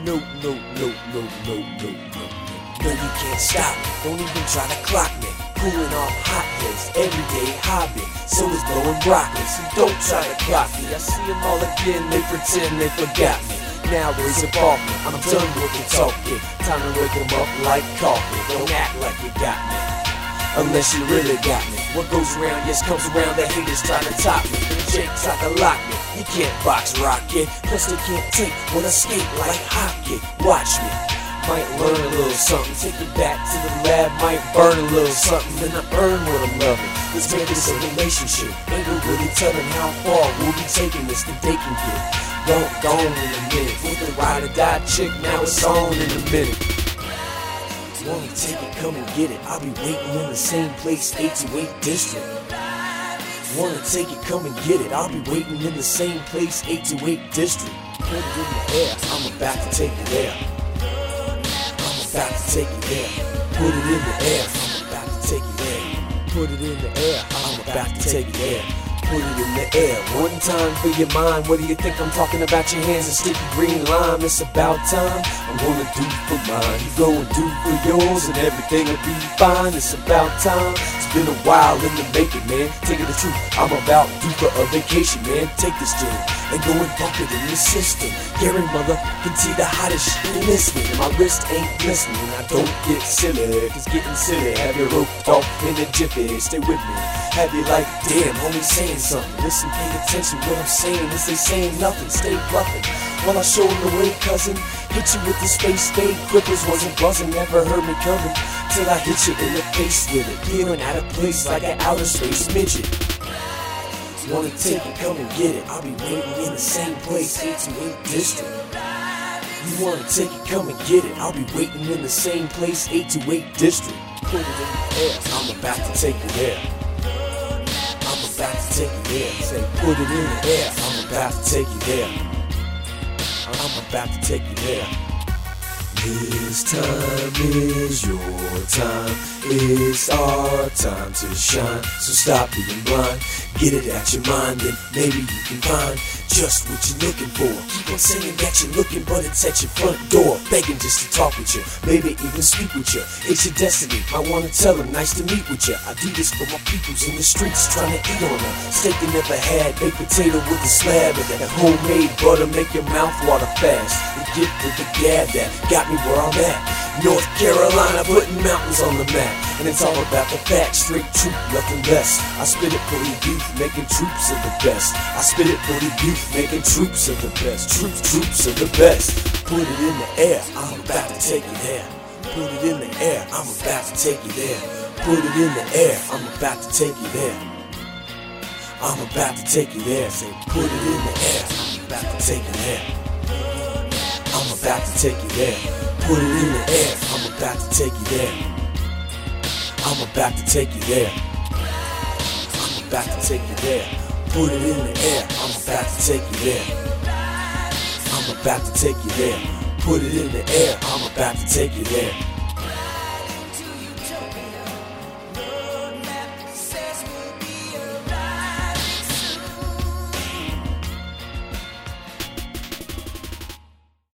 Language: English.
No, no, no, no, no, no, no. No, you can't stop me, don't even try to clock me. Cooling off hot hits, everyday hobby. So is blowing broccoli, so don't try to clock me. I see them all again, they pretend they forgot me. Now raise a bar me, I'm done with the talking. Time to wake them up like coffee. Don't act like you got me, unless you really got me. What goes around, yes, comes around. The haters try to top me, Jake try to lock me. You can't box rocket, plus they can't take when I skate like hockey. Watch me, might learn a little something. Take it back to the lab, might burn a little something. Then I earn what I'm loving. Let's make this a relationship. Ain't no really telling how far we'll be taking this. The day can get gone in a minute. With the ride or die chick, now it's on in a minute. Wanna take it, come and get it. I'll be waiting in the same place, 828 District. Wanna take it, come and get it. I'll be waiting in the same place, 828 District. Put it in the air, I'm about to take it there. I'm about to take it there. Put it in the air, I'm about to take it there. Put it in the air, I'm about to take it there. Put it in the air, one time for your mind. What do you think I'm talking about? Your hands and sticky green lime. It's about time, I'm gonna do for mine. You go and do for yours and everything will be fine. It's about time, it's been a while in the making, man. Take it the truth, I'm about due for a vacation, man. Take this jam and go and bump it in your system. Gary mother can see the hottest shit listening. And my wrist ain't glistening, I don't get silly. Cause getting silly, have you roped off in a jiffy. Stay with me, have you like, damn, homie saying something. Listen, pay attention, what I'm saying is they saying nothing. Stay bluffing while I show them the way, cousin. Hit you with the space fade, Clippers wasn't buzzing. Never heard me coming till I hit you in the face with it. Feeling out of place like an outer space midget. Wanna take it, come and get it. I'll be waiting in the same place, 828 District. You wanna take it, come and get it. I'll be waiting in the same place, 828 District. Put it in the air, I'm about to take it there. I'm about to take it there. Say, put it in the air, I'm about to take it there. I'm about to take you there. This time is your time. It's our time to shine. So stop being blind. Get it out your mind, then maybe you can find just what you're looking for. Keep on saying that you're looking, but it's at your front door, begging just to talk with you, maybe even speak with you. It's your destiny, I wanna tell them, nice to meet with you. I do this for my peoples in the streets, trying to eat on a steak they never had, baked potato with a slab of that homemade butter, make your mouth water fast. The gift of the gab that got me where I'm at. North Carolina, putting mountains on the map. And it's all about the facts, straight truth, nothing less. I spit it for the youth, making troops of the best. I spit it for the youth, making troops of the best. Troops of the best. Put it in the air, I'm about to take you there. Put it in the air, I'm about to take you there. Put it in the air, I'm about to take you there. I'm about to take you there. Say, put it in the air, I'm about to take you there. I'm about to take you there. Put it in the air, I'm about to take you there. I'm about to take you there. I'm about to take you there. Put it in the air, I'm about to take you there. I'm about to take you there. Put it in the air, I'm about to take you there.